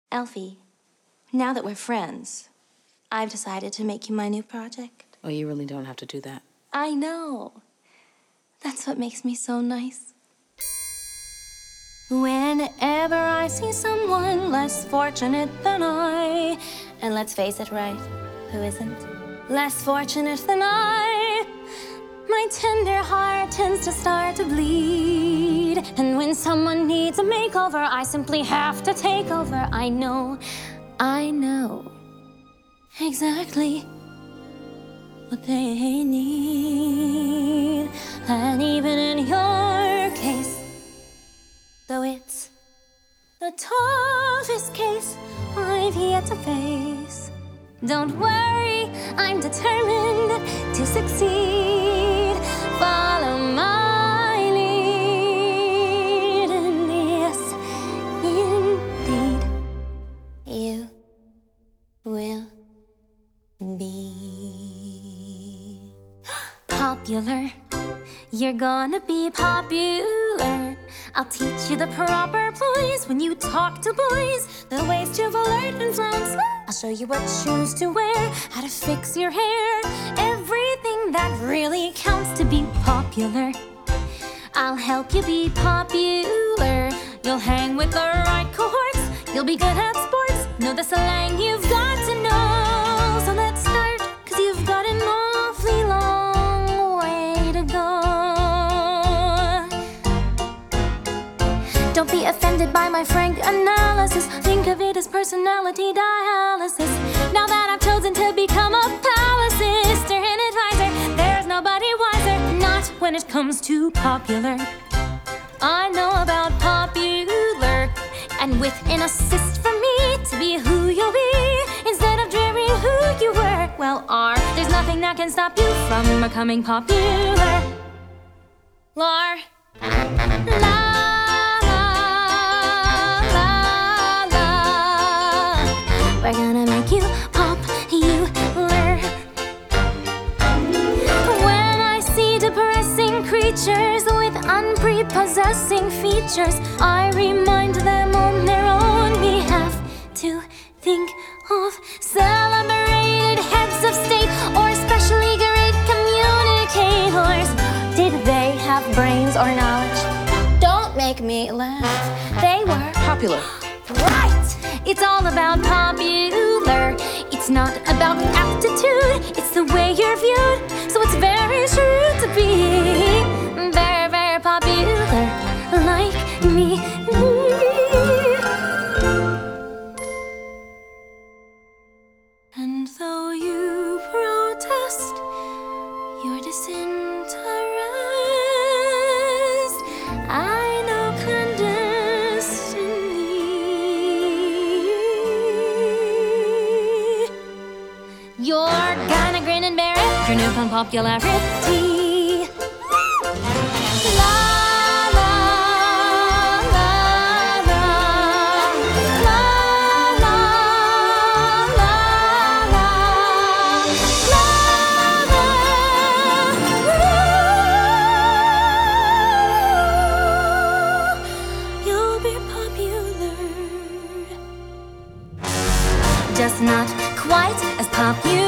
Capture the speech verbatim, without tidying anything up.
Elfie, now that we're friends, I've decided to make you my new project. Oh, you really don't have to do that. I know. That's what makes me so nice. Whenever I see someone less fortunate than I, and let's face it, right, who isn't? Less fortunate than I, my tender heart tends to start to bleed. And when someone needs a makeover, I simply have to take over. I know, I know exactly what they need. And even in your case, though it's the toughest case I've yet to face, don't worry, I'm determined to succeed. Follow my lead, and yes, indeed, you will be popular. You're gonna be popular. I'll teach you the proper ploys when you talk to boys, the ways to flirt and flounce. I'll show you what shoes to wear, how to fix your hair, everything that really counts to be popular. I'll help you be popular. You'll hang with the right cohorts. You'll be good at sports. Know the slang you've got to know. So let's start, cause you've got an awfully long way to go. Don't be offended by my frank analysis. Think of it as personality dialysis. Now that I've chosen to become a palace sister and advisor, there's nobody wiser, not when it comes to popular. I know about popular, and with an assist from me to be who you'll be, instead of dreary who you were, well, are. There's nothing that can stop you from becoming popular. Lar, la. We're gonna make you popular. When I see depressing creatures with unprepossessing features, I remind them on their own behalf to think of celebrated heads of state or especially great communicators. Did they have brains or knowledge? Don't make me laugh. They were Popular. right! It's all about popular. It's not about aptitude, it's the way you're viewed. So it's very true to be very, very popular, like me. And though you protest your disinterest, I know clandestinely you're gonna grin and bear it, your newfound popularity. La la la la la la la la la la. You'll be popular, just not quite as popular